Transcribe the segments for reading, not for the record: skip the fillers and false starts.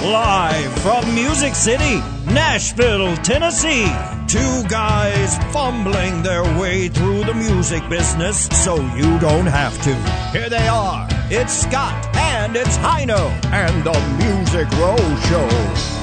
Live from Music City, Nashville, Tennessee. Two guys fumbling their way through the music business so you don't have to. Here they are. It's Scott and it's Hino and the Music Row Show.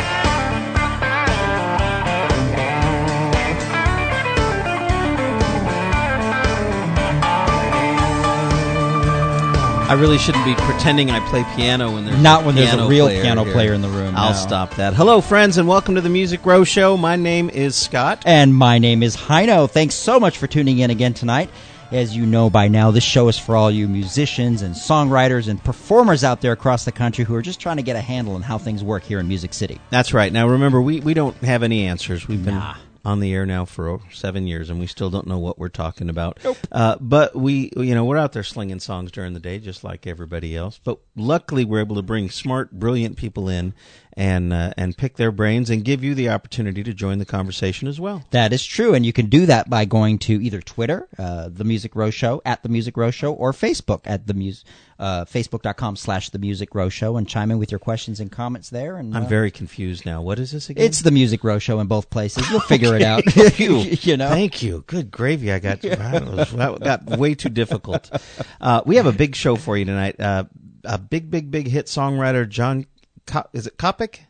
I really shouldn't be pretending I play piano when there's not when there's a real piano here. player in the room. I'll stop that. Hello, friends, and welcome to the Music Row Show. My name is Scott. And my name is Hino. Thanks so much for tuning in again tonight. As you know by now, this show is for all you musicians and songwriters and performers out there across the country who are just trying to get a handle on how things work here in Music City. That's right. Now, remember, we don't have any answers. We've been on the air now for 7 years, and we still don't know what we're talking about. Nope. But we're out there slinging songs during the day, just like everybody else. But luckily, we're able to bring smart, brilliant people in and pick their brains and give you the opportunity to join the conversation as well. That is true, and you can do that by going to either Twitter, The Music Row Show, at The Music Row Show, or Facebook at Facebook.com/The Music Row Show, and chime in with your questions and comments there. And I'm very confused now. What is this again? It's The Music Row Show in both places. You'll figure it out. Thank you. You know? Thank you. Good gravy. That got way too difficult. We have a big show for you tonight. A big hit songwriter, John. Is it Kopek?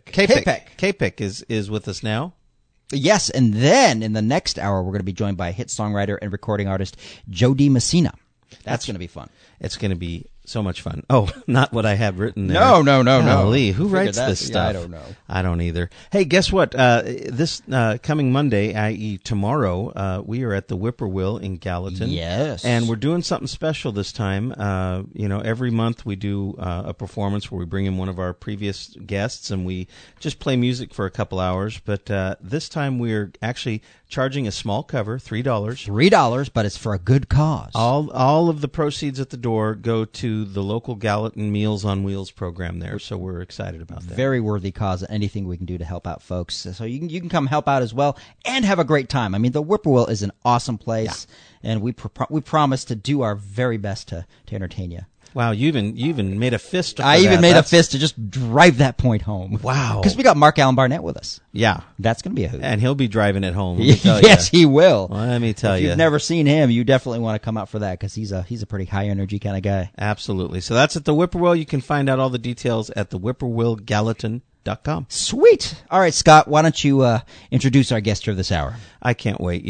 Kapek is with us now. Yes, and then in the next hour, we're going to be joined by hit songwriter and recording artist Joe DiMessina. That's going to be fun. It's going to be so much fun. Oh, not what I have written there. No. Lee, who writes this stuff? Yeah, I don't know. I don't either. Hey, guess what? This coming Monday, i.e. tomorrow, we are at the Whippoorwill in Gallatin. Yes. And we're doing something special this time. Every month we do a performance where we bring in one of our previous guests and we just play music for a couple hours. But this time we're actually charging a small cover, $3. $3, but it's for a good cause. All of the proceeds at the door go to the local Gallatin Meals on Wheels program there, so we're excited about that. Very worthy cause, anything we can do to help out folks. So you can come help out as well and have a great time. I mean, the Whippoorwill is an awesome place, and we promise to do our very best to entertain you. Wow, you even made a fist for I that. even made a fist to just drive that point home. Wow. Because we got Mark Allen Barnett with us. Yeah. That's going to be a hoot. And he'll be driving it home. Yes, he will. Well, let me tell you. If you've never seen him, you definitely want to come out for that because he's a pretty high-energy kind of guy. Absolutely. So that's at the Whippoorwill. You can find out all the details at the whippoorwillgallatin.com. Sweet. All right, Scott, why don't you introduce our guest here this hour? I can't wait.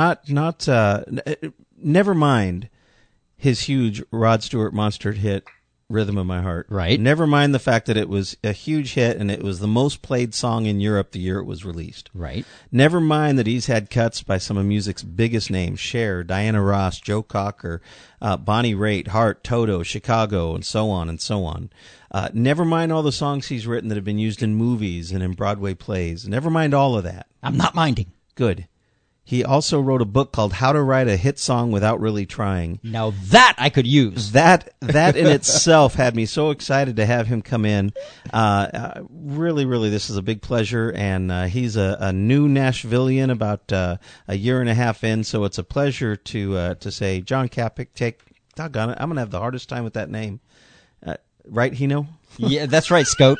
Never mind his huge Rod Stewart monster hit, Rhythm of My Heart. Right. Never mind the fact that it was a huge hit and it was the most played song in Europe the year it was released. Right. Never mind that he's had cuts by some of music's biggest names, Cher, Diana Ross, Joe Cocker, Bonnie Raitt, Hart, Toto, Chicago, and so on and so on. Never mind all the songs he's written that have been used in movies and in Broadway plays. Never mind all of that. I'm not minding. Good. He also wrote a book called How to Write a Hit Song Without Really Trying. Now that I could use. That in itself had me so excited to have him come in. Really, this is a big pleasure. And he's a new Nashvilleian, about a year and a half in. So it's a pleasure to say, John Kapek, doggone it, I'm going to have the hardest time with that name. Right, Hino? Yeah, that's right, Scout.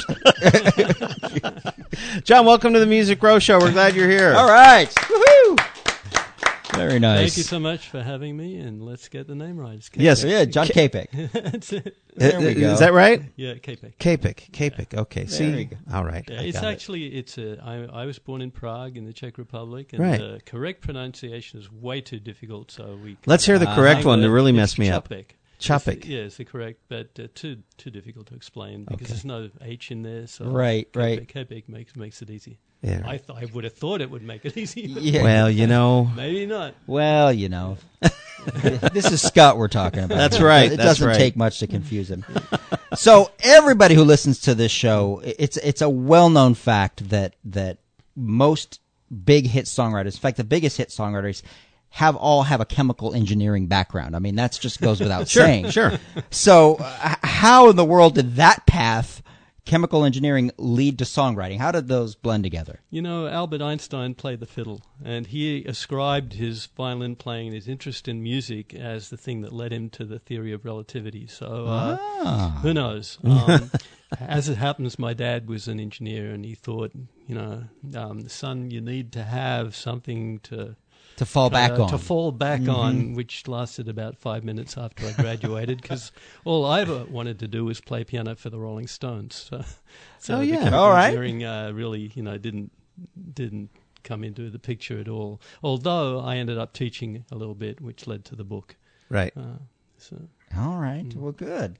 John, welcome to the Music Row Show. We're glad you're here. All right. Woohoo! Very nice. Thank you so much for having me, and let's get the name right. Yes. Yeah, John Kapek. That's it. There we go. Is that right? Yeah, Kapek. Kapek. Okay. There we go. All right. Yeah, I was born in Prague in the Czech Republic, and Right. the correct pronunciation is way too difficult, so we... Let's hear the correct one to really mess me up. Chopik. It's the correct, but too difficult to explain because there's no H in there. So Right. Kapek makes it easy. Yeah. I would have thought it would make it easy. But Yeah. Well, maybe not. Well, this is Scott we're talking about. That's right, It that's doesn't right. take much to confuse him. So everybody who listens to this show, it's a well-known fact that most big hit songwriters, in fact, the biggest hit songwriters, have a chemical engineering background. I mean, that just goes without saying. Sure. So how in the world did that path, chemical engineering, lead to songwriting? How did those blend together? Albert Einstein played the fiddle, and he ascribed his violin playing and his interest in music as the thing that led him to the theory of relativity. So who knows? as it happens, my dad was an engineer, and he thought, son, you need to have something to fall back on. To fall back on, which lasted about 5 minutes after I graduated, because all I ever wanted to do was play piano for the Rolling Stones. So yeah. mechanical All right. engineering really, didn't come into the picture at all. Although I ended up teaching a little bit, which led to the book. Right. All right. Well, good.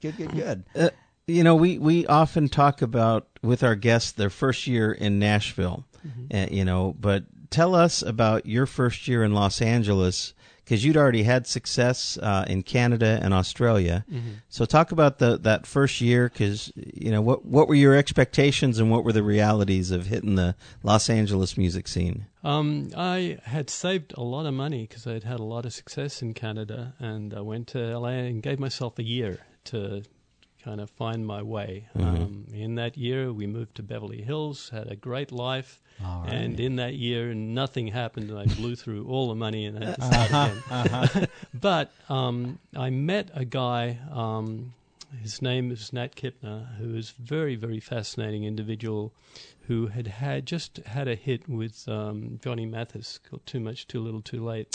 We often talk about with our guests their first year in Nashville, but tell us about your first year in Los Angeles, because you'd already had success in Canada and Australia. So talk about that first year, because what were your expectations and what were the realities of hitting the Los Angeles music scene? I had saved a lot of money because I'd had a lot of success in Canada, and I went to LA and gave myself a year to kind of find my way. In that year, we moved to Beverly Hills, had a great life. And in that year, nothing happened, and I blew through all the money and had to start again. But I met a guy, his name is Nat Kipner, who is a very, very fascinating individual who just had a hit with Johnny Mathis called Too Much, Too Little, Too Late.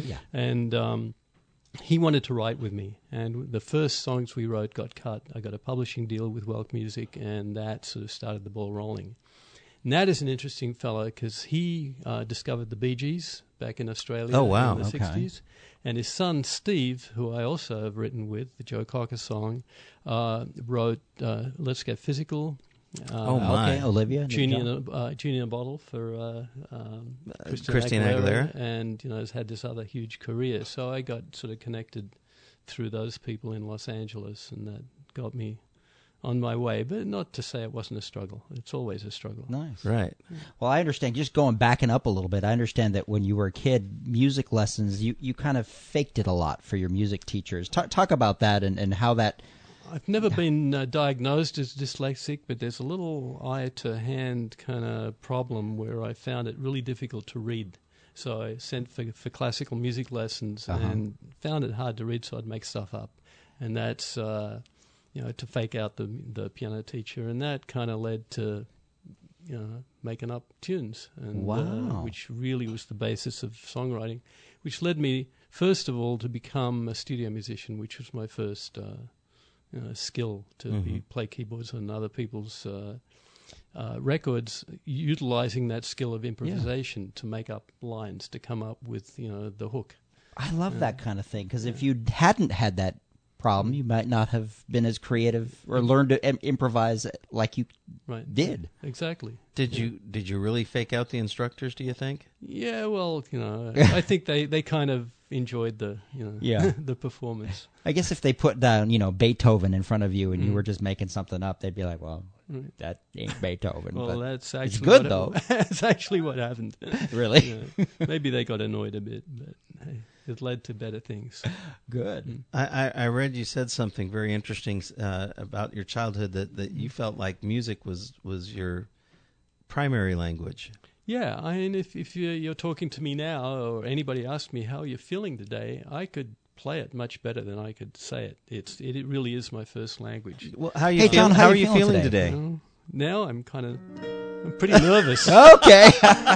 And he wanted to write with me, and the first songs we wrote got cut. I got a publishing deal with Welk Music, and that sort of started the ball rolling. Nat is an interesting fellow because he discovered the Bee Gees back in Australia in the 60s. And his son, Steve, who I also have written with, the Joe Cocker song, wrote Let's Get Physical. Olivia. Junior in a Bottle for Christina Aguilera. And, has had this other huge career. So I got sort of connected through those people in Los Angeles, and that got me on my way, but not to say it wasn't a struggle. It's always a struggle. Nice. Right. Well, I understand, just backing up a little bit, I understand that when you were a kid, music lessons, you kind of faked it a lot for your music teachers. Talk about that and how that... I've never been diagnosed as dyslexic, but there's a little eye-to-hand kind of problem where I found it really difficult to read. So I sent for classical music lessons and found it hard to read, so I'd make stuff up. And that's... to fake out the piano teacher, and that kind of led to, making up tunes, and which really was the basis of songwriting, which led me, first of all, to become a studio musician, which was my first skill, to play keyboards on other people's records, utilizing that skill of improvisation to make up lines, to come up with, the hook. I love that kind of thing, because if you hadn't had that problem, you might not have been as creative or learned to improvise like you did. Exactly. Did you really fake out the instructors, do you think? Yeah, well, I think they kind of enjoyed the the performance. I guess if they put down Beethoven in front of you and you were just making something up, they'd be like, well, that ain't Beethoven. Well, but that's actually it's good though. That's actually what happened. Really? Maybe they got annoyed a bit, but hey, it led to better things. Good. I read you said something very interesting about your childhood, that you felt like music was your primary language. Yeah, I mean, if you're talking to me now, or anybody asked me how you're feeling today, I could play it much better than I could say it. It really is my first language. Well, how are you feeling today? Now I'm pretty nervous. Okay.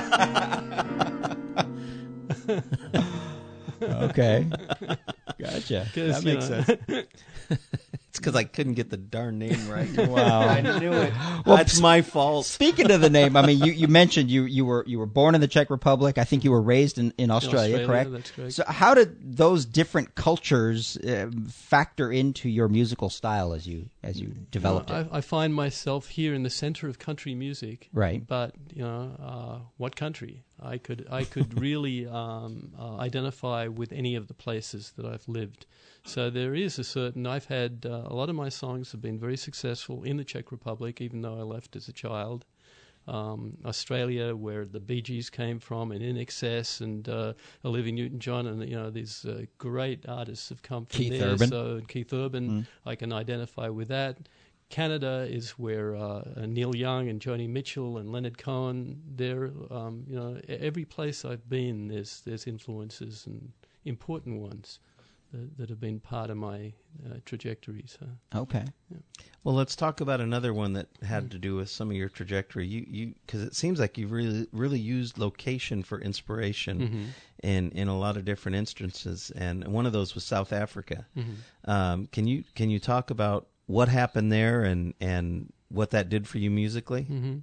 Okay. Gotcha. That makes sense. It's because I couldn't get the darn name right. Wow. I knew it. Well, that's my fault. Speaking of the name, I mean, you mentioned you were born in the Czech Republic. I think you were raised in Australia, correct? That's correct. So how did those different cultures factor into your musical style as you developed it? I find myself here in the center of country music. Right. But, what country? I could really identify with any of the places that I've lived. So there is I've had, a lot of my songs have been very successful in the Czech Republic, even though I left as a child. Australia, where the Bee Gees came from, and In Excess, and Olivia Newton-John, and these great artists have come from Keith there. Urban. So Keith Urban, I can identify with that. Canada is where Neil Young and Joni Mitchell and Leonard Cohen. They're every place I've been, there's influences and important ones. that have been part of my trajectory. So Okay. Well, let's talk about another one that had to do with some of your trajectory. You because it seems like you've really used location for inspiration in a lot of different instances, and one of those was South Africa. Can you talk about what happened there and what that did for you musically?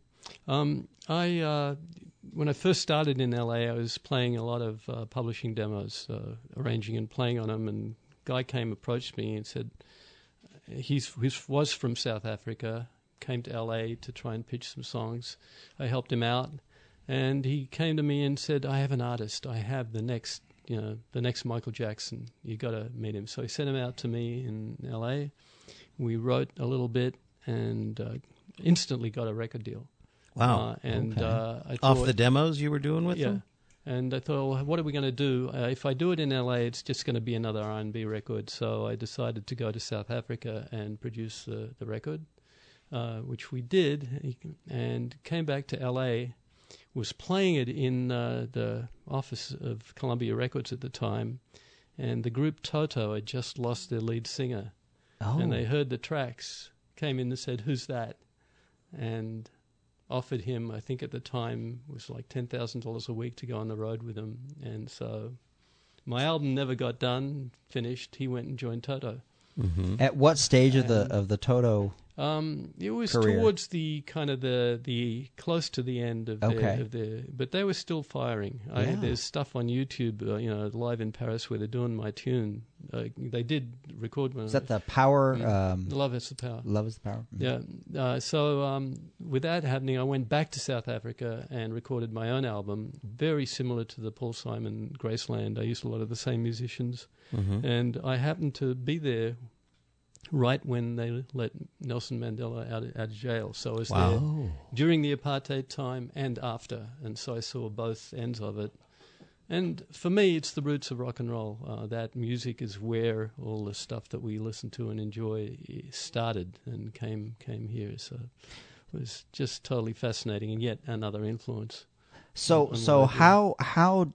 When I first started in LA, I was playing a lot of publishing demos, arranging and playing on them, and a guy approached me and said he was from South Africa, came to LA to try and pitch some songs. I helped him out, and he came to me and said, I have an artist. I have the next Michael Jackson. You got to meet him. So he sent him out to me in LA. We wrote a little bit and instantly got a record deal. Wow. I thought, off the demos you were doing with them? And I thought, well, what are we going to do? If I do it in LA, it's just going to be another R&B record. So I decided to go to South Africa and produce the record, which we did, and came back to LA, was playing it in the office of Columbia Records at the time, and the group Toto had just lost their lead singer. Oh. And they heard the tracks, came in and said, who's that? And offered him, I think at the time, was like $10,000 a week to go on the road with him. And so my album never got done, finished. He went and joined Toto. At what stage of the Toto? It was career? towards the kind of the close to the end of their, but they were still firing. There's stuff on YouTube, live in Paris where they're doing my tune. They did record one. Is that the Power? Love is the Power. Love is the Power. Yeah. So with that happening, I went back to South Africa and recorded my own album, very similar to the Paul Simon Graceland. I used a lot of the same musicians, and I happened to be there right when they let Nelson Mandela out of jail. So I was there during the apartheid time and after, and so I saw both ends of it. And for me, it's the roots of rock and roll. That music is where all the stuff that we listen to and enjoy started and came here. So it was just totally fascinating, and yet another influence. So how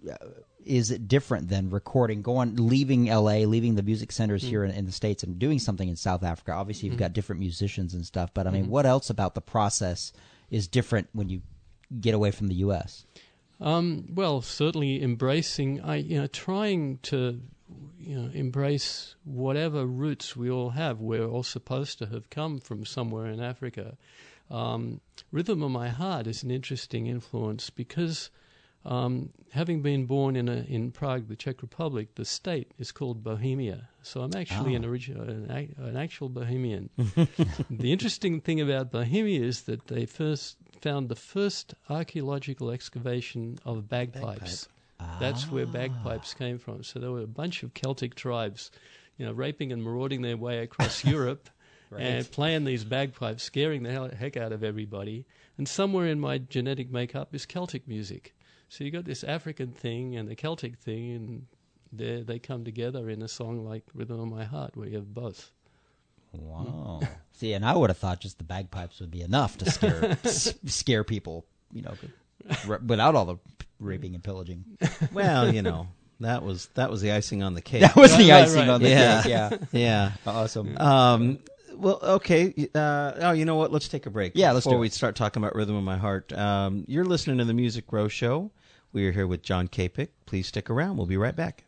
is it different than recording, leaving LA, leaving the music centers here in the States and doing something in South Africa? Obviously, you've got different musicians and stuff, but I mean, what else about the process is different when you get away from the U.S.? Well, certainly embracing, trying to, embrace whatever roots we all have. We're all supposed to have come from somewhere in Africa. Rhythm of My Heart is an interesting influence because having been born in Prague, the Czech Republic, the state is called Bohemia. So I'm actually an actual Bohemian. The interesting thing about Bohemia is that they first found the first archaeological excavation of bagpipes. That's where bagpipes came from. So there were a bunch of Celtic tribes, raping and marauding their way across Europe. And playing these bagpipes, scaring the heck out of everybody. And somewhere in my genetic makeup is Celtic music. So you got this African thing and the Celtic thing, and they come together in a song like Rhythm of My Heart, where you have both. Wow. See, and I would have thought just the bagpipes would be enough to scare people, without all the raping and pillaging. Well, that was the icing on the cake. That was the icing on the cake. Yeah. Awesome. Well, okay. You know what? Let's take a break. Yeah, let's do before it. we start talking about Rhythm of My Heart. You're listening to the Music Row Show. We are here with John Kapik. Please stick around. We'll be right back.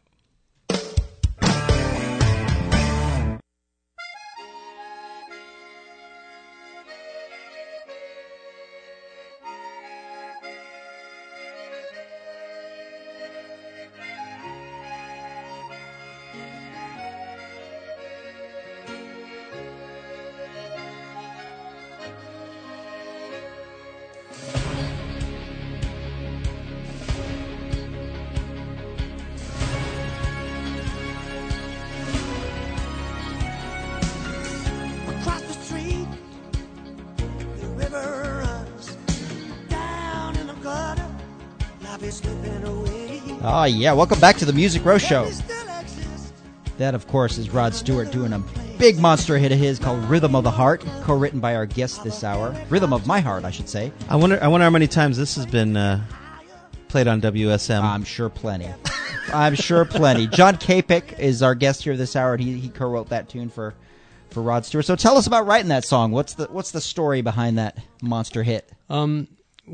Yeah, welcome back to the Music Row Show. That, of course, is Rod Stewart doing a big monster hit of his called Rhythm of the Heart, co-written by our guest this hour. Rhythm of My Heart, I should say. I wonder how many times this has been played on WSM. I'm sure plenty. I'm sure plenty. John Capek is our guest here this hour, and he co-wrote that tune for Rod Stewart. So tell us about writing that song. What's the story behind that monster hit? I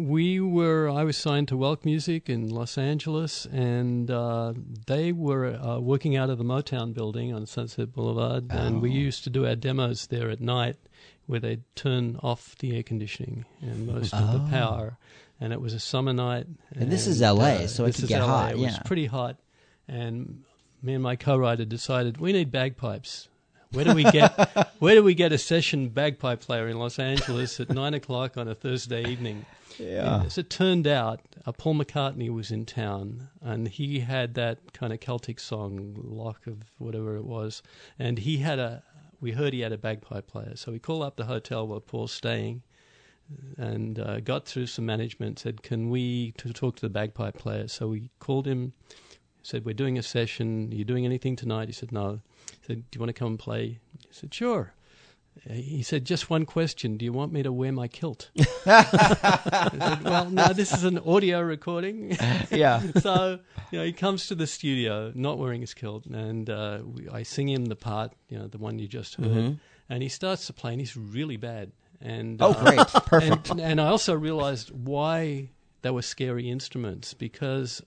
was signed to Welk Music in Los Angeles, and they were working out of the Motown building on Sunset Boulevard, and we used to do our demos there at night, where they'd turn off the air conditioning and most of the power. And it was a summer night. And this is L.A., so it could get hot. It was pretty hot. And me and my co-writer decided we need bagpipes. Where do we get a session bagpipe player in Los Angeles at 9:00 on a Thursday evening? Yeah. And as it turned out, Paul McCartney was in town, and he had that kind of Celtic song, Loch of whatever it was, and we heard he had a bagpipe player. So we called up the hotel where Paul's staying, and got through some management, said, can we talk to the bagpipe player? So we called him, said, we're doing a session. Are you doing anything tonight? He said, no. I said, do you want to come and play? He said, sure. He said, just one question. Do you want me to wear my kilt? I said, well, no, this is an audio recording. Yeah. So, he comes to the studio not wearing his kilt, and I sing him the part, the one you just heard, and he starts to play, and he's really bad. And great. Perfect. And I also realized why they were scary instruments, because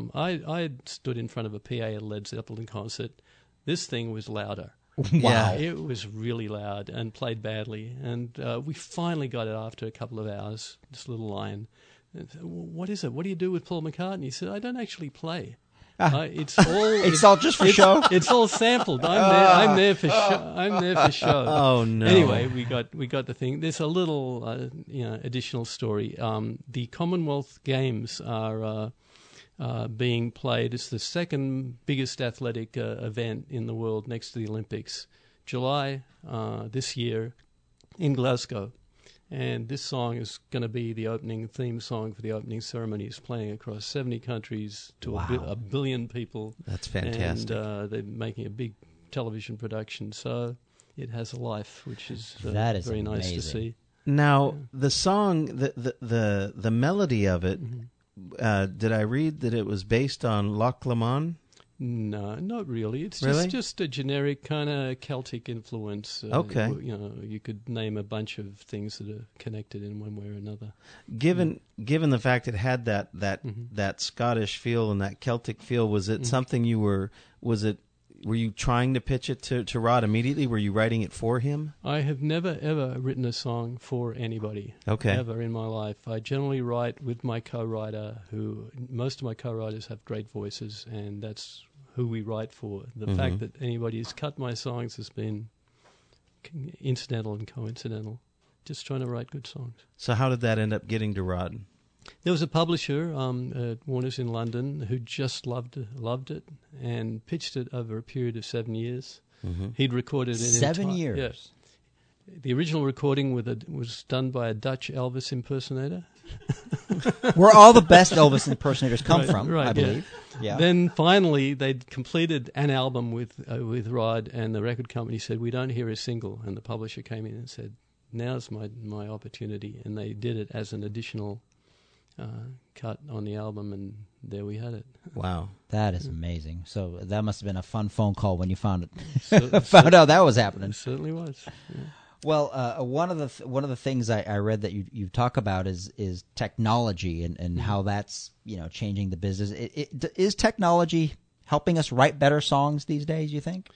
I stood in front of a PA at a Led Zeppelin concert. This thing was louder. Wow. It was really loud and played badly. And we finally got it after a couple of hours, this little line. What is it? What do you do with Paul McCartney? He said, I don't actually play. It's all just for show. It's all sampled. I'm there for show. I'm there for show. Oh no! Anyway, we got the thing. There's a little additional story. The Commonwealth Games are being played. It's the second biggest athletic event in the world, next to the Olympics. July this year in Glasgow. And this song is going to be the opening theme song for the opening ceremony. It's playing across 70 countries to a billion people. That's fantastic. And they're making a big television production. So it has a life, which is that is very amazing. nice to see. Now, the song, the melody of it, did I read that it was based on Loch Lomond? No, not really. It's just a generic kind of Celtic influence. Okay. You could name a bunch of things that are connected in one way or another. Given the fact it had that Scottish feel and that Celtic feel, was it something were you trying to pitch it to Rod immediately? Were you writing it for him? I have never, ever written a song for anybody. Okay. Ever in my life. I generally write with my co-writer, most of my co-writers have great voices, and that's who we write for. The fact that anybody has cut my songs has been incidental and coincidental. Just trying to write good songs. So how did that end up getting to Rod? There was a publisher at Warner's in London who just loved it and pitched it over a period of 7 years. He'd recorded it in 7 years? Yes. The original recording was done by a Dutch Elvis impersonator. Where all the best Elvis impersonators come from, I believe. Yeah. Then finally, they'd completed an album with Rod, and the record company said, we don't hear a single. And the publisher came in and said, now's my opportunity. And they did it as an additional cut on the album, and there we had it. Wow. That is amazing. So that must have been a fun phone call when you found out that was happening. It certainly was. Yeah. Well, one of the things I read that you talk about is technology and how that's changing the business. Is technology helping us write better songs these days, you think?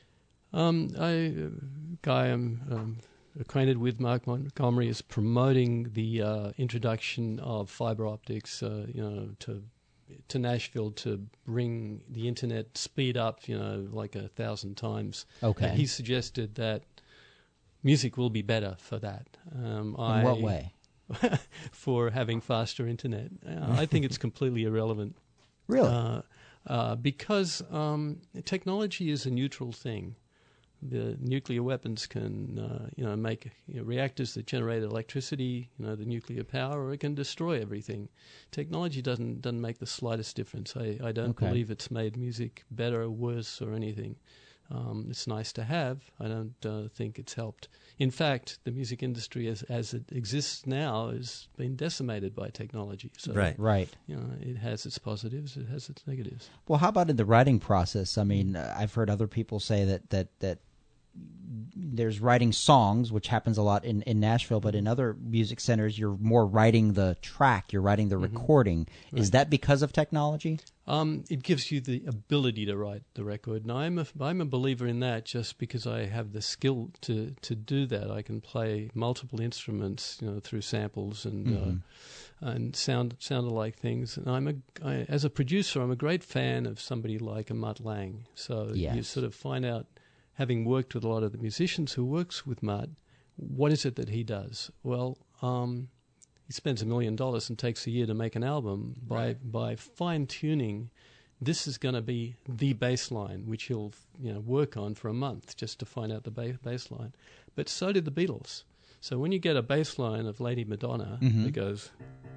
Guy I'm acquainted with, Mark Montgomery, is promoting the introduction of fiber optics, to Nashville to bring the internet speed up, like 1,000 times. Okay. And he suggested that music will be better for that. In what way? For having faster internet. I think it's completely irrelevant. Really? Because technology is a neutral thing. The nuclear weapons can, make reactors that generate electricity, the nuclear power, or it can destroy everything. Technology doesn't make the slightest difference. I don't believe it's made music better or worse or anything. It's nice to have. I don't think it's helped. In fact, the music industry as it exists now has been decimated by technology. So, Right. It has its positives, it has its negatives. Well, how about in the writing process? I mean, I've heard other people say that there's writing songs, which happens a lot in Nashville, but in other music centers, you're more writing the track, you're writing the recording. Right. Is that because of technology? It gives you the ability to write the record, and I'm a believer in that just because I have the skill to do that. I can play multiple instruments, through samples and sound alike things. And as a producer, I'm a great fan of somebody like a Mutt Lange. So you sort of find out, having worked with a lot of the musicians who works with Mutt, what is it that he does? Well, he spends $1 million and takes a year to make an album. By fine-tuning, this is going to be the bass line, which he'll work on for a month just to find out the bass line. But so did the Beatles. So when you get a bass line of Lady Madonna, it goes,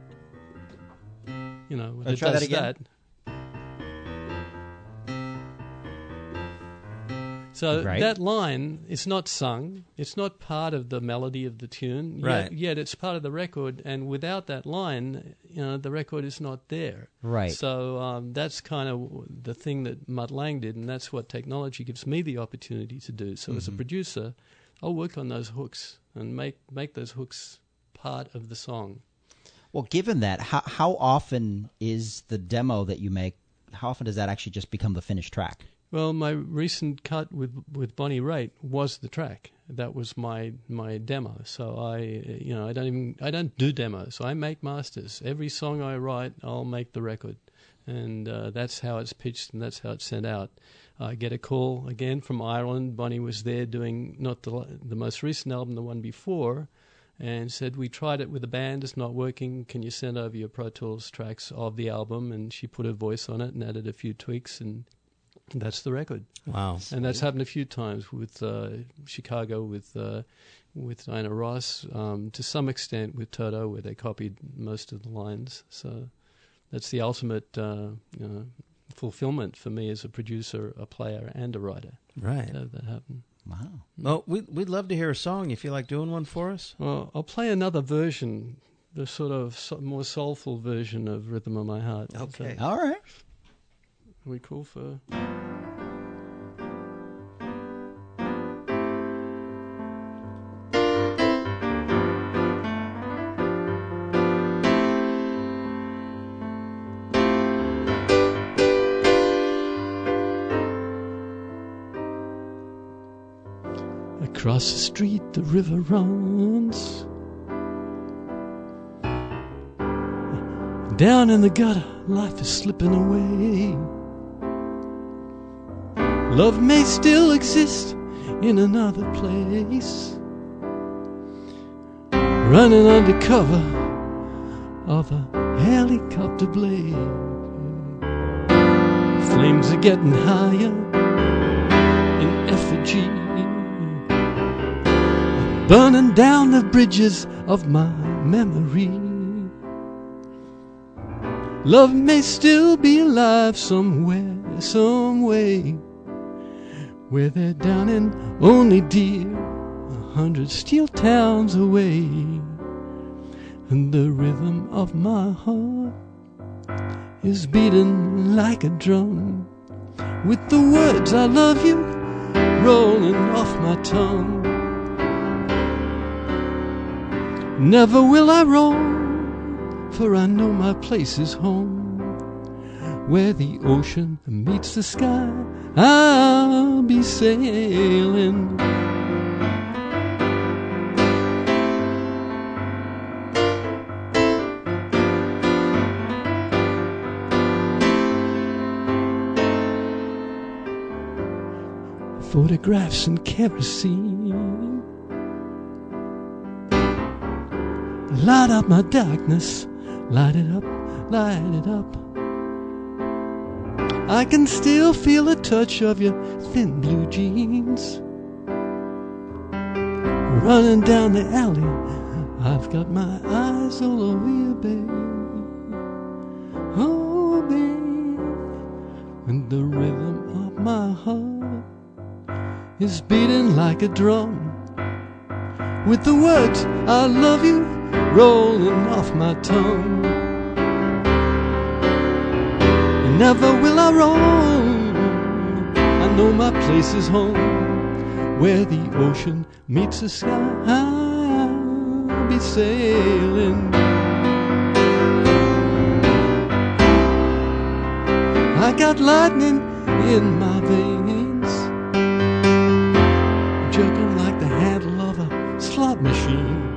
it try does that again. So that line is not sung. It's not part of the melody of the tune. Right. Yet it's part of the record. And without that line, the record is not there. Right. So that's kind of the thing that Mutt Lange did, and that's what technology gives me the opportunity to do. So as a producer, I'll work on those hooks and make those hooks part of the song. Well, given that, how often is the demo that you make, how often does that actually just become the finished track? Well, my recent cut with Bonnie Raitt was the track. That was my demo. So I don't do demos. I make masters. Every song I write, I'll make the record, and that's how it's pitched and that's how it's sent out. I get a call again from Ireland. Bonnie was there doing not the most recent album, the one before, and said, "We tried it with a band. It's not working. Can you send over your Pro Tools tracks of the album?" And she put her voice on it and added a few tweaks, and that's the record. Wow. And that's happened a few times with Chicago, with Diana Ross, to some extent with Toto, where they copied most of the lines. So that's the ultimate fulfillment for me as a producer, a player, and a writer. Right. To have that happen. Wow. Well, we'd love to hear a song. You feel like doing one for us? Well, I'll play another version, the sort of more soulful version of Rhythm of My Heart. Okay. All right. Are we cool for... Across the street the river runs, down in the gutter life is slipping away. Love may still exist in another place, running under cover of a helicopter blade. Flames are getting higher in effigy, burning down the bridges of my memory. Love may still be alive somewhere, some way, where they're down in only dear 100 steel towns away. And the rhythm of my heart is beating like a drum, with the words I love you rolling off my tongue. Never will I roam, for I know my place is home. Where the ocean meets the sky, I'll be sailing. Photographs and kerosene light up my darkness, light it up, light it up. I can still feel the touch of your thin blue jeans. Running down the alley, I've got my eyes all over you, babe. Oh, babe. And the rhythm of my heart is beating like a drum, with the words I love you rolling off my tongue. Never will I roam, I know my place is home, where the ocean meets the sky. I'll be sailing. I got lightning in my veins, jerking like the handle of a slot machine.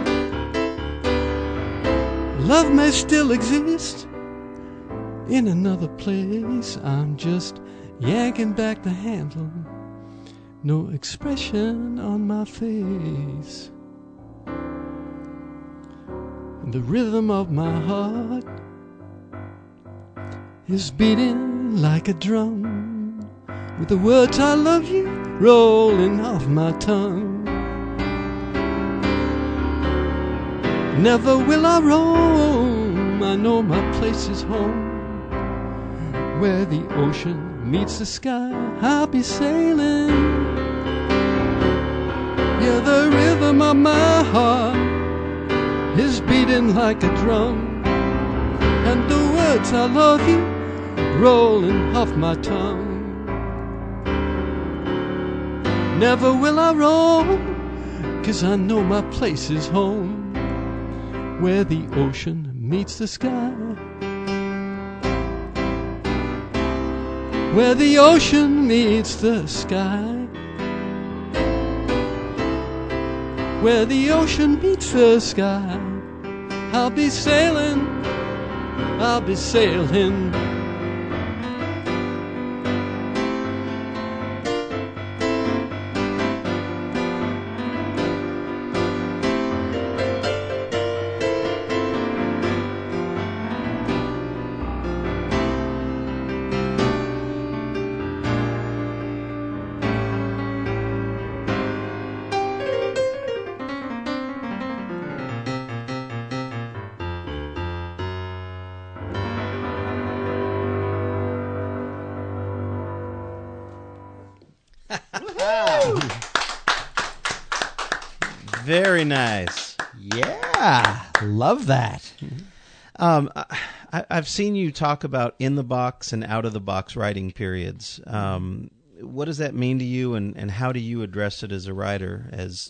Love may still exist in another place, I'm just yanking back the handle, no expression on my face. And the rhythm of my heart is beating like a drum, with the words I love you rolling off my tongue. Never will I roam, I know my place is home, where the ocean meets the sky. I'll be sailing. Yeah, the rhythm of my heart is beating like a drum, and the words I love you rolling off my tongue. Never will I roam, 'cause I know my place is home, where the ocean meets the sky. Where the ocean meets the sky. Where the ocean meets the sky. I'll be sailing, I'll be sailing. Very nice. Yeah, love that. I've seen you talk about in the box and out of the box writing periods. What does that mean to you, and how do you address it as a writer as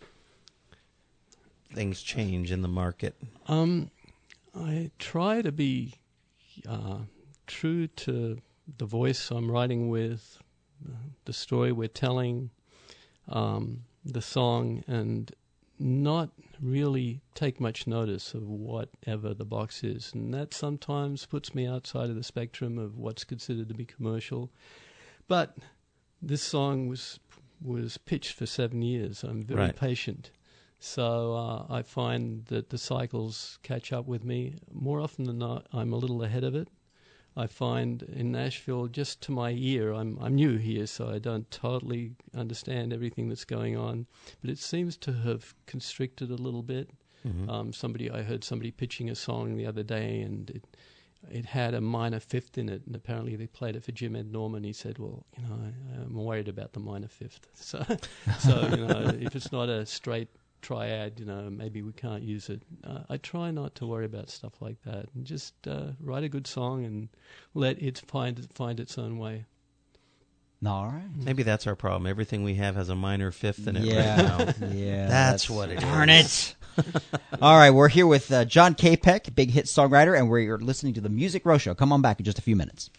things change in the market? I try to be true to the voice I'm writing with, the story we're telling, the song, and not really take much notice of whatever the box is. And that sometimes puts me outside of the spectrum of what's considered to be commercial. But this song was pitched for 7 years. I'm very patient. So I find that the cycles catch up with me. More often than not, I'm a little ahead of it. I find in Nashville, just to my ear, I'm new here, so I don't totally understand everything that's going on, but it seems to have constricted a little bit. Mm-hmm. I heard somebody pitching a song the other day, and it had a minor fifth in it, and apparently they played it for Jim Ed Norman. He said, "Well, I'm worried about the minor fifth." So if it's not a straight triad, maybe we can't use it. I try not to worry about stuff like that, and just write a good song and let it find its own way. All right. Maybe that's our problem. Everything we have has a minor fifth in it right now. Yeah, that's what it is. Darn it. All right, we're here with John Capek, big hit songwriter, and we're listening to the Music Row Show. Come on back in just a few minutes.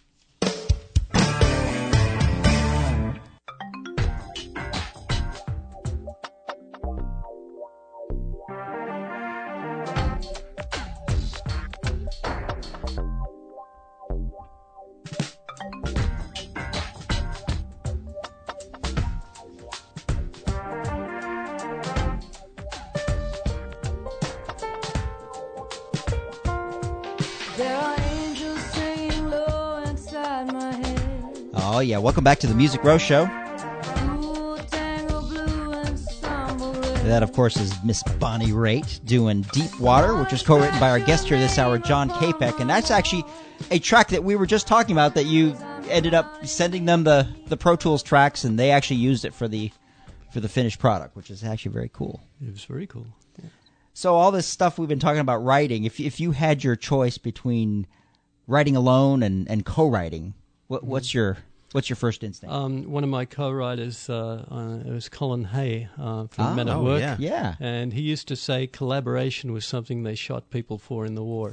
Oh, yeah. Welcome back to the Music Row Show. That, of course, is Miss Bonnie Raitt doing Deep Water, which was co-written by our guest here this hour, John Capek. And that's actually a track that we were just talking about that you ended up sending them the Pro Tools tracks, and they actually used it for the finished product, which is actually very cool. It was very cool. Yeah. So all this stuff we've been talking about writing, if you had your choice between writing alone and co-writing, what's your first instinct? One of my co-writers it was Colin Hay from Men at Work. Yeah. And he used to say collaboration was something they shot people for in the war.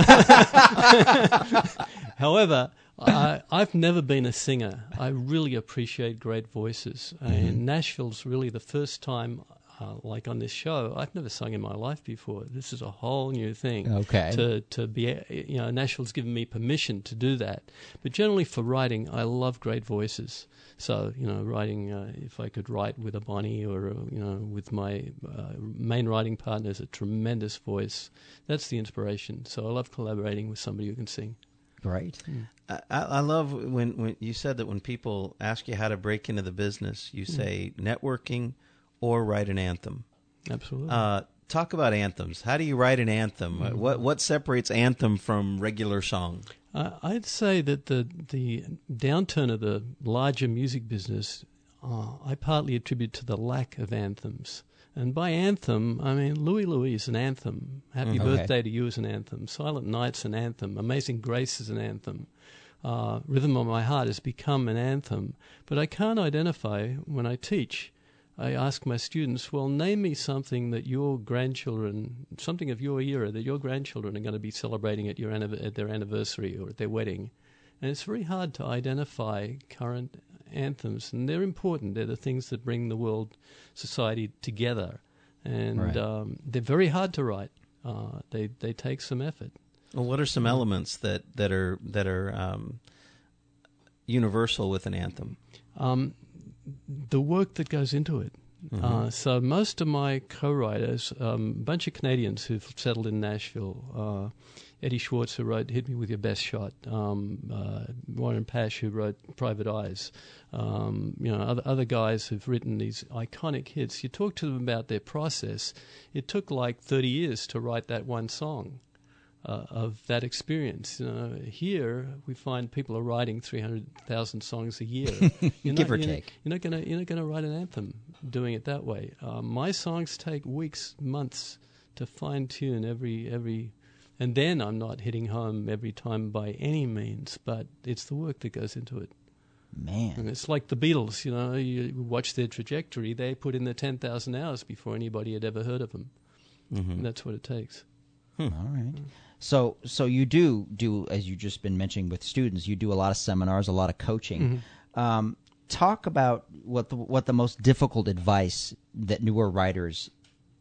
However, I've never been a singer. I really appreciate great voices. And Nashville's really the first time, like on this show, I've never sung in my life before. This is a whole new thing. Okay. To be, Nashville's given me permission to do that. But generally for writing, I love great voices. So, writing, if I could write with a Bonnie or, with my main writing partner is a tremendous voice. That's the inspiration. So I love collaborating with somebody who can sing. Great. I love when you said that when people ask you how to break into the business, you say networking or write an anthem. Absolutely. Talk about anthems. How do you write an anthem? What separates anthem from regular song? I'd say that the downturn of the larger music business, I partly attribute to the lack of anthems. And by anthem, I mean Louie Louie is an anthem. Happy Birthday to You is an anthem. Silent Night's an anthem. Amazing Grace is an anthem. Rhythm of My Heart has become an anthem. But I can't identify when I teach. I ask my students, well, name me something that your grandchildren, something of your era that your grandchildren are going to be celebrating at their anniversary or at their wedding. And it's very hard to identify current anthems, and they're important. They're the things that bring the world society together, and they're very hard to write. They take some effort. Well, what are some elements that are universal with an anthem? The work that goes into it. So most of my co-writers, a bunch of Canadians who've settled in Nashville. Eddie Schwartz, who wrote "Hit Me With Your Best Shot," Warren Pash, who wrote "Private Eyes," other guys who've written these iconic hits. You talk to them about their process. It took like 30 years to write that one song of that experience. Here we find people are writing 300,000 songs a year, give or take. You're not going to write an anthem doing it that way. My songs take weeks, months to fine tune every. And then I'm not hitting home every time by any means, but it's the work that goes into it. Man. And it's like the Beatles, you watch their trajectory. They put in the 10,000 hours before anybody had ever heard of them. And that's what it takes. All right. So you do, as you've just been mentioning with students, you do a lot of seminars, a lot of coaching. Talk about what the most difficult advice that newer writers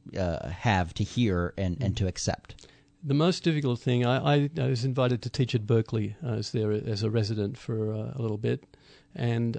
have to hear and to accept. The most difficult thing, I was invited to teach at Berkeley. I was there as a resident for a little bit. And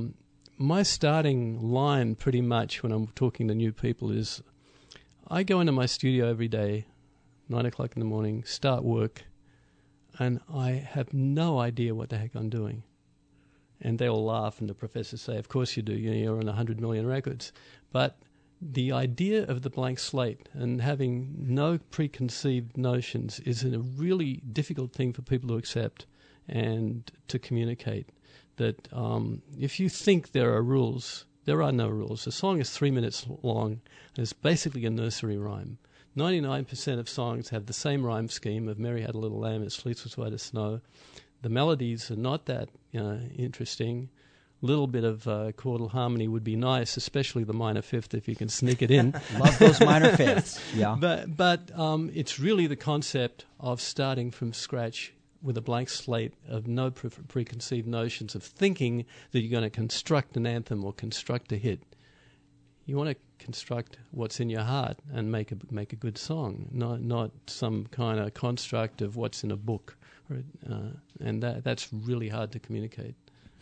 my starting line pretty much when I'm talking to new people is I go into my studio every day, 9 o'clock in the morning, start work, and I have no idea what the heck I'm doing. And they all laugh, and the professors say, of course you do, you're on 100 million records. But the idea of the blank slate and having no preconceived notions is a really difficult thing for people to accept and to communicate. That if you think there are rules, there are no rules. A song is 3 minutes long, and it's basically a nursery rhyme. 99% of songs have the same rhyme scheme of Mary Had a Little Lamb, It Sleets Was White as Snow. The melodies are not that interesting. Little bit of chordal harmony would be nice, especially the minor fifth if you can sneak it in. Love those minor fifths. Yeah. But it's really the concept of starting from scratch with a blank slate of no preconceived notions of thinking that you're going to construct an anthem or construct a hit. You want to construct what's in your heart and make a good song, not some kind of construct of what's in a book, and that's really hard to communicate.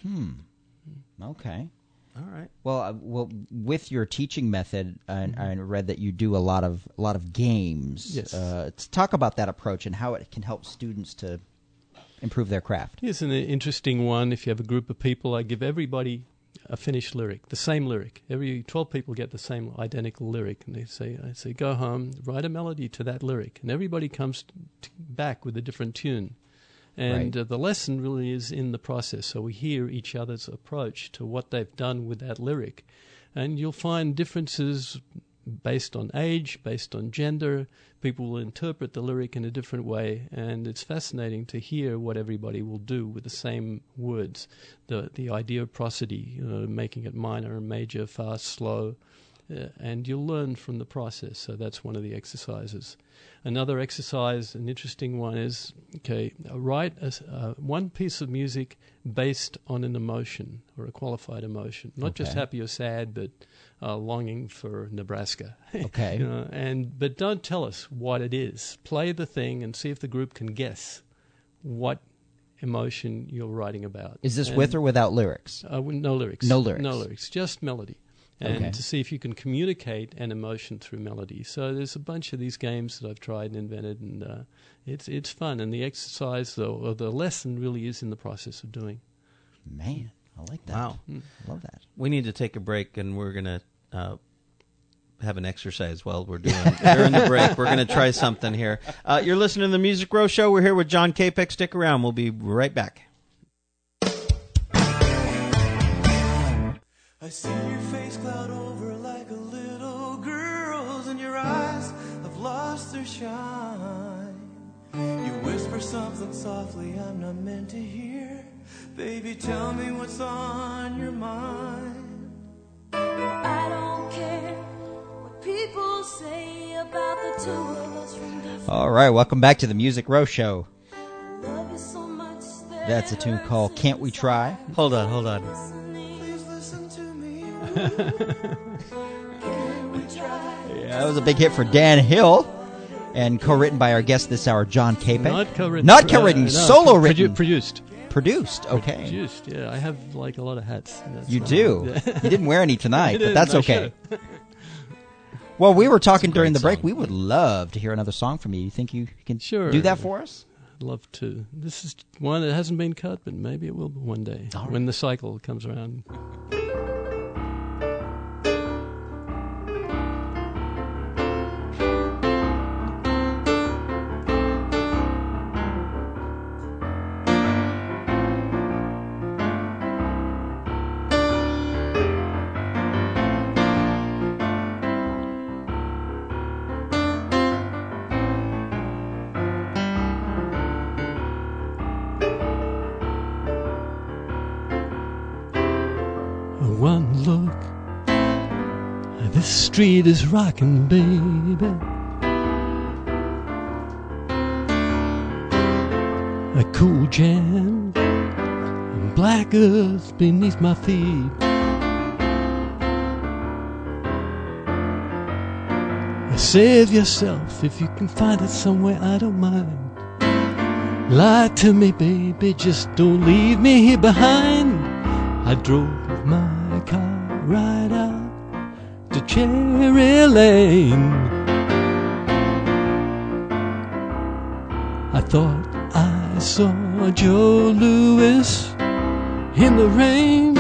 Okay. All right. Well, with your teaching method, I read that you do a lot of games. Yes. Let's talk about that approach and how it can help students to improve their craft. Here's an interesting one. If you have a group of people, I give everybody a finished lyric, the same lyric. Every 12 people get the same identical lyric, and I say, go home, write a melody to that lyric, and everybody comes back with a different tune. And Right. the lesson really is in the process. So we hear each other's approach to what they've done with that lyric. And you'll find differences based on age, based on gender. People will interpret the lyric in a different way. And it's fascinating to hear what everybody will do with the same words. The idea of prosody, making it minor and major, fast, slow. And you'll learn from the process. So that's one of the exercises. Another exercise, an interesting one, is write one piece of music based on an emotion or a qualified emotion, not just happy or sad, but longing for Nebraska. Okay. But don't tell us what it is. Play the thing and see if the group can guess what emotion you're writing about. Is this with or without lyrics? No lyrics. No lyrics. No lyrics. Just melody. And to see if you can communicate an emotion through melody. So there's a bunch of these games that I've tried and invented, and it's fun. And the exercise, or the lesson, really is in the process of doing. Man, I like that. Wow. Love that. We need to take a break, and we're going to have an exercise while we're doing during the break. We're going to try something here. You're listening to the Music Row Show. We're here with John Capek. Stick around. We'll be right back. I see your face cloud over like a little girl's, and your eyes have lost their shine. You whisper something softly I'm not meant to hear. Baby, tell me what's on your mind. I don't care what people say about the two of us from different. All right, welcome back to the Music Row Show. Love you so much that That's a tune called Can't We Try? Hold on. Please listen to me. That was a big hit for Dan Hill, and co-written by our guest this hour, John Capek. Not co-written. Not co-written, No, solo written. Produced. Produced, okay. Produced, yeah. I have like a lot of hats. That's You not- do. You didn't wear any tonight, but didn't, that's I okay. should. Well, we were talking during the great break. song. We would love to hear another song from you. You think you can Sure. do that for us? I'd love to. This is one that hasn't been cut, but maybe it will one day when the cycle comes around. One look, this street is rocking, baby. A cool jam, and black earth beneath my feet. Save yourself if you can find it somewhere, I don't mind. Lie to me, baby, just don't leave me here behind. I drove my car right out to Cherry Lane. I thought I saw Joe Louis in the rain.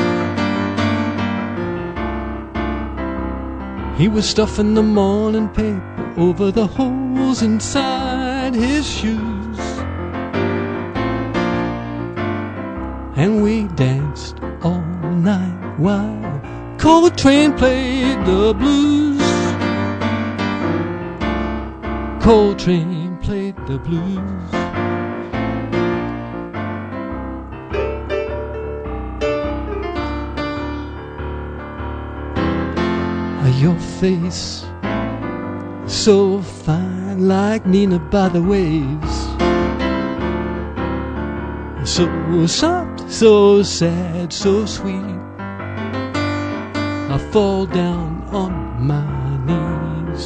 He was stuffing the morning paper over the holes inside his shoes. And we danced all night while Coltrane played the blues. Coltrane played the blues. Your face so fine like Nina by the waves, so soft, so sad, so sweet. I fall down on my knees.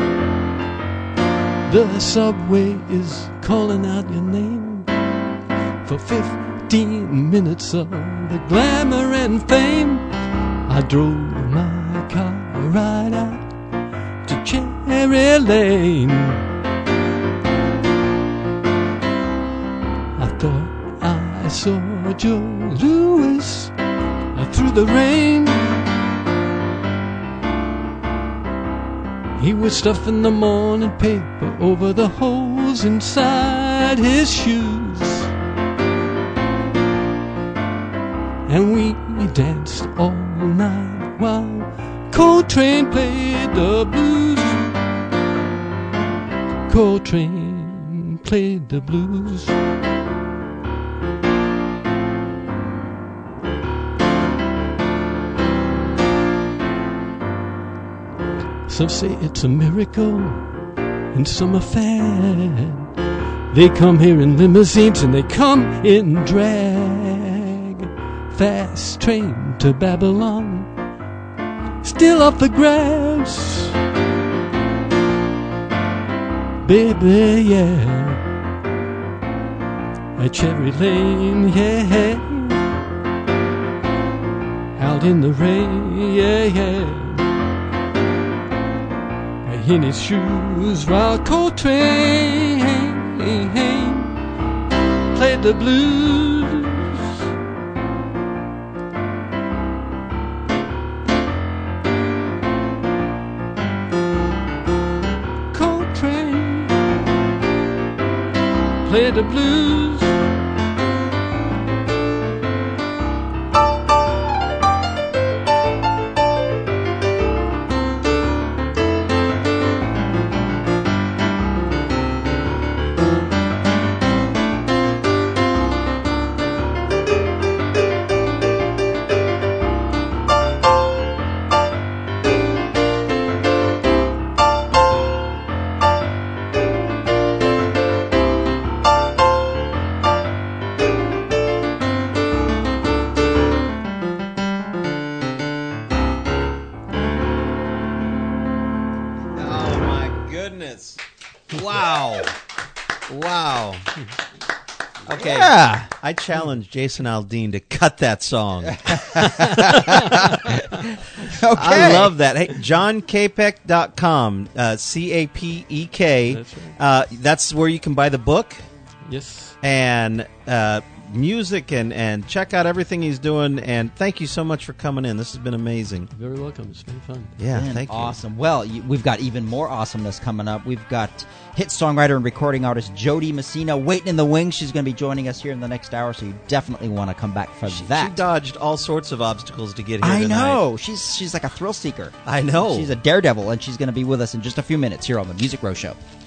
The subway is calling out your name for 15 minutes of the glamour and fame. I drove my car right out to Cherry Lane. I thought I saw Joe Louis through the rain. He was stuffing the morning paper over the holes inside his shoes. and we danced all night while Coltrane played the blues. Coltrane played the blues. Some say it's a miracle, and some are fad. They come here in limousines and they come in drag. Fast train to Babylon, still off the grass. Baby, yeah. At Cherry Lane, yeah. Out in the rain, yeah. In his shoes while Coltrane played the blues. Coltrane played the blues. Wow. Okay. Yeah. I challenge Jason Aldean to cut that song. Okay. I love that. Hey, JohnCapek.com, C-A-P-E-K. That's right. That's where you can buy the book Yes. and music and check out everything he's doing. And thank you so much for coming in. This has been amazing. Very welcome. It's been fun. Yeah, Man, thank you. awesome. Well, we've got even more awesomeness coming up. We've got hit songwriter and recording artist Jody Messina waiting in the wings. She's going to be joining us here in the next hour, so you definitely want to come back for that. She dodged all sorts of obstacles to get here I tonight. know. She's like a thrill seeker. I know. She's a daredevil, and she's going to be with us in just a few minutes here on the Music Row Show.